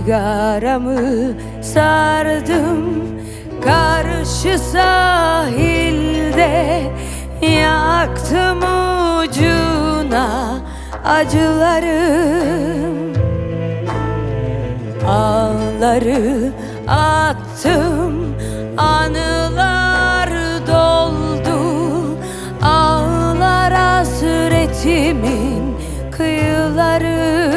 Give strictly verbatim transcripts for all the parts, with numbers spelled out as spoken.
sigaramı sardım, karşı sahilde yaktım ucuna acılarım. Ağları attım, anılar doldu, ağlar hasretimin kıyıları.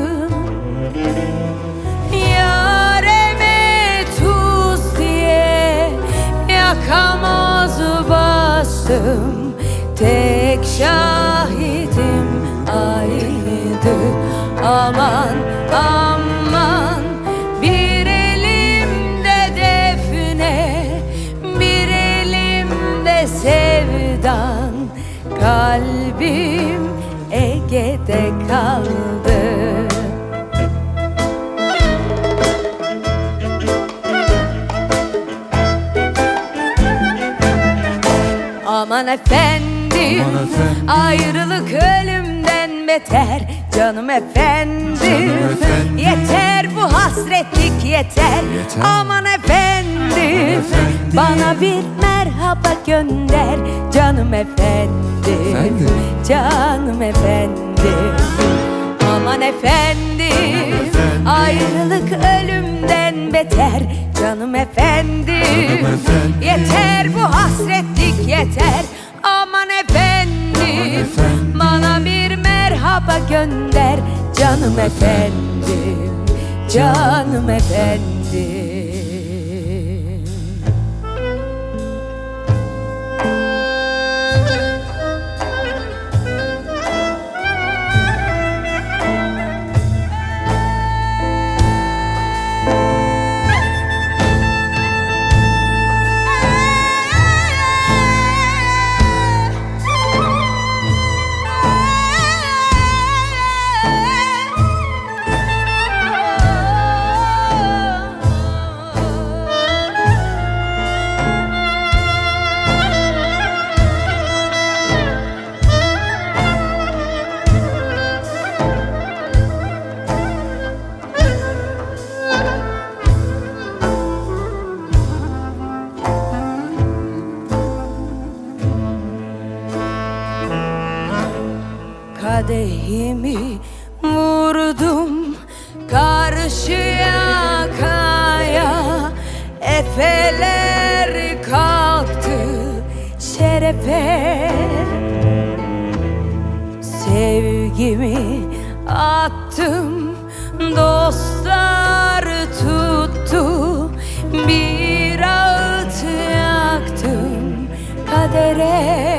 Yareme tuz diye yakamoz bastım, tek şahidim aydı. Aman aman, bir elimde defne, bir elimde sevdan, kalbim Ege'de kaldı. Aman efendim, Aman efendim, ayrılık ölümden beter. Canım efendim, Canım efendim, yeter bu hasretlik yeter. Yeter. Aman efendim, efendim, bana bir merhaba gönder. Canım efendim, Efendim? canım efendim. Aman efendim, efendim, ayrılık ölümden beter. Canım efendim, Canım efendim, yeter bu hasretlik yeter. Aman efendim, efendim, bana bir merhaba gönder. Canım efendim, canım efendim. Kadehimi vurdum karşı yakaya, efeler kalktı şerefe. Sevgimi attım, dostlar tuttu, bir ağıt yaktım kadere.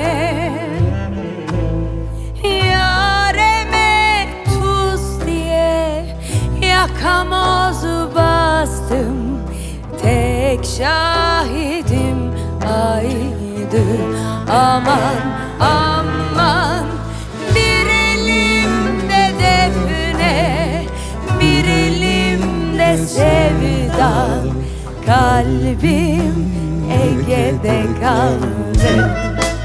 Yakamoz bastım, tek şahidim aydı. Aman aman, bir elimde defne, bir elimde sevdan, kalbim Ege'de kaldı.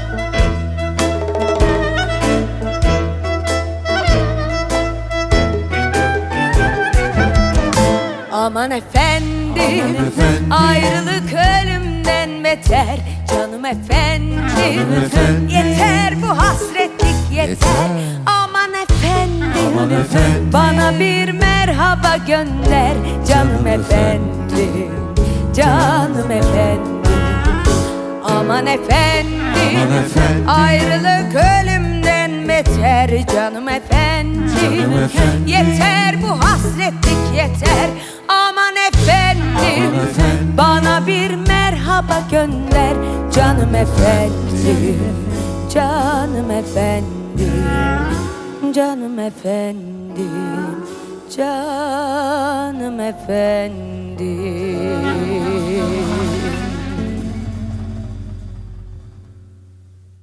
Aman efendim, Aman efendim, ayrılık ölümden beter. Canım efendim, Canım efendim, yeter bu hasretlik yeter. Yeter. Aman efendim, Aman efendim, bana bir merhaba gönder. Canım efendim, canım efendim. Aman efendim, Aman efendim, ayrılık ölümden beter. Canım efendim, Canım efendim, yeter bu hasretlik yeter. Aman efendim, Aman efendim, bana bir merhaba gönder. Canım efendim, canım efendim, canım efendim, canım efendim.